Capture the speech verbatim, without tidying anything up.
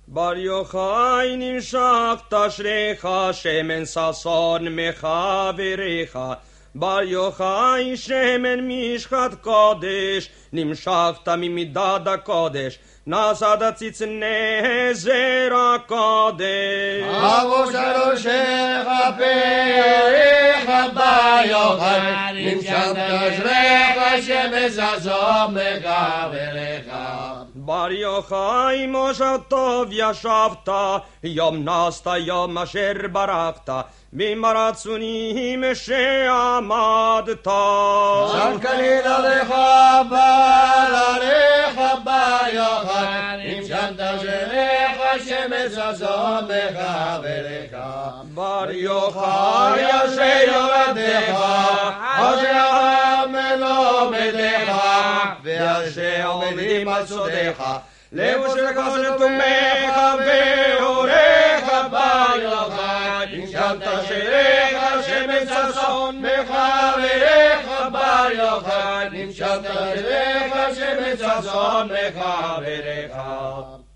בר יוחאי נמשכת אשריך, שמן ששון מחבריך. בר יוחאי שמן משחת קודש, נמשכת ממדד הקודש, נשאת צצני זרע הקודש. אבו שלושך פריך בר יוחאי, נמשכת אשריך שמן ששון מחבריך. בר יוחאי מושב טוב ישבת, יום נסת יום אשר ברכת, במרצונים שעמדת. זרקנין עליך בר עליך בר יוחאי, נמשכת אשריך שמן ששון מחבריך. בר יוחאי אשר יורדך, אשר מלומדך, ואשר עומדים על סודך, לבושך לתומך והורך. בר יוחאי נמשכת אשריך שמן ששון מחבריך. בר יוחאי נמשכת אשריך שמן ששון מחבריך.